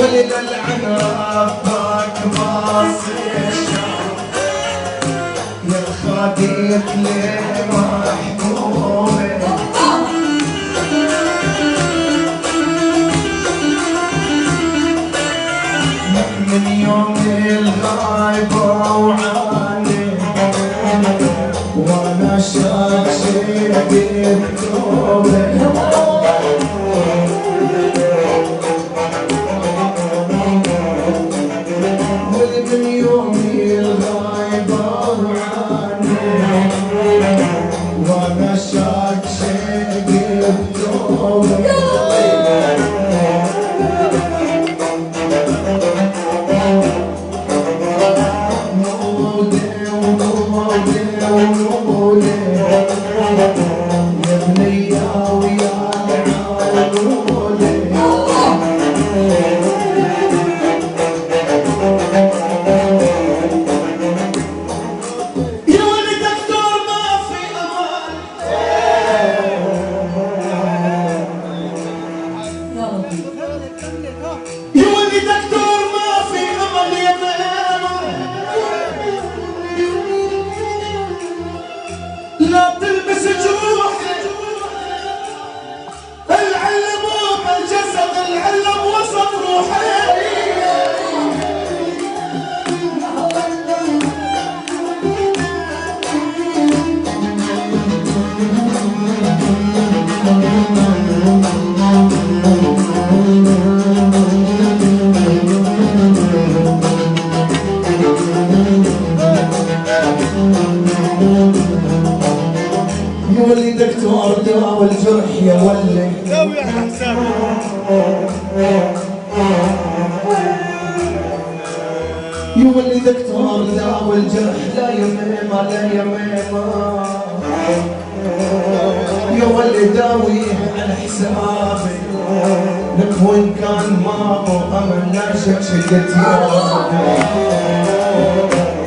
ولد العنابك باصي يا خاديك لمحبوبي من يوم الغايبة وعاني وانا شاكشي بكتوبي من يومي الغايبة وعاني وانا شاكشي بكتوبي لا تلبس جروح العلم بالجسد العلم وسط روحي يولي دكتور دواء الجرح يا ولي سوي يا حسام يولي دكتور دواء الجرح لا يميمة لا يميمة يولي داويه على حسابي لك وين كان مامو أمل لا شك شقت يابي